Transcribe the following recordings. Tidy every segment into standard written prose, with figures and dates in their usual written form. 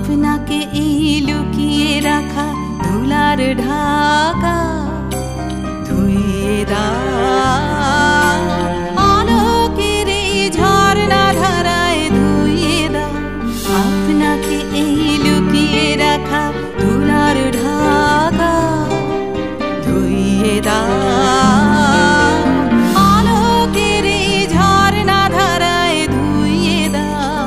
আপনাকে এই লুকিয়ে রাখা ধুলার ঢাকা ধুইয়ে দাও, আলোকের এই ঝর্ণা ধারায় ধুইয়ে দাও। আপনাকে এই লুকিয়ে রাখা ধুলার ঢাকা ধুইয়ে দাও, আলোকের এই ঝর্ণা ধারায় ধুইয়ে দাও।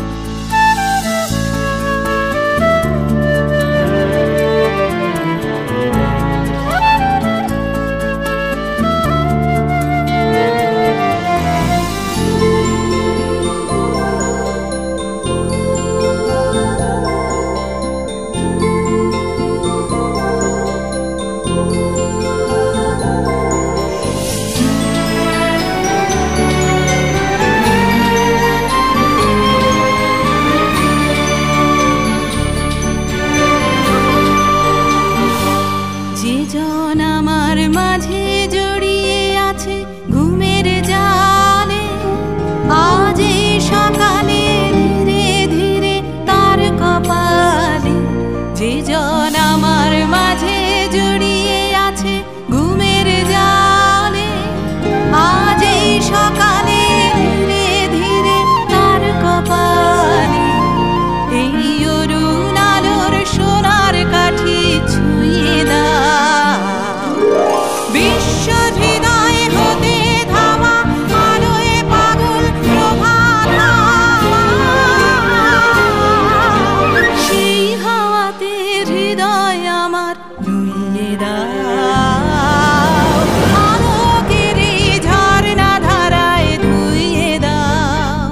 যে জন আমার মাঝে জড়িয়ে আছে ঘুমের জালে, আজ এই সকালে ধীরে ধীরে তার কপালে। যে জন আমার মাঝে জড়িয়ে আছে ঘুমের জালে, আজ এই সকালে ধীরে ধীরে তার কপালে। এই অরুণ আলোর সোনার কাঠি ছুঁয়ে দাও, বিশ্ব হৃদয় হতে ধাওয়া আলোয় পাগল প্রভাত হাওয়া। সেই হাওয়াতে হৃদয় আমার নুইয়ে দাও, আলোকের এই ঝর্ণা ধারায় ধুইয়ে দাও।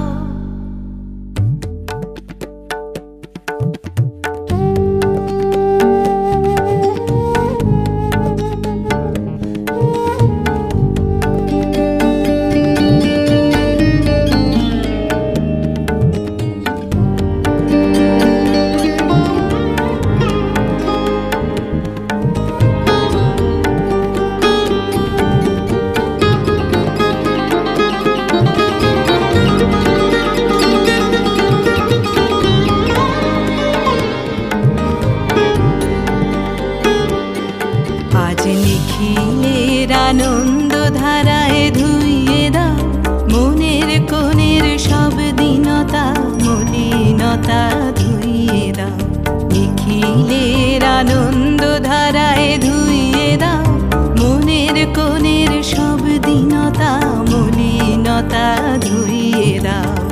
আজ নিখিলের আনন্দ ধারায় ধুইয়ে দাও, মনের কোণের সব দীনতা মলিনতা ধুইয়ে দাও। নিখিলের আনন্দ ধারায় ধুইয়ে দাও, মনের কোণের সব দীনতা মলিনতা ধুইয়ে দাও।